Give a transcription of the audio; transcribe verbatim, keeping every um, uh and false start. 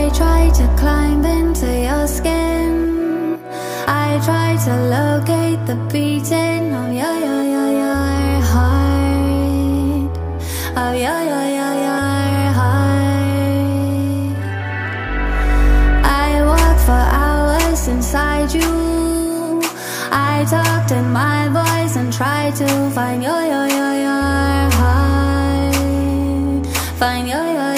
I try to climb into your skin. I try to locate the beating of your, your, your, your heart. Of your, your, your, your heart. I walk for hours inside you. I talked in my voice and tried to find your, your, your, your heart. Find your, your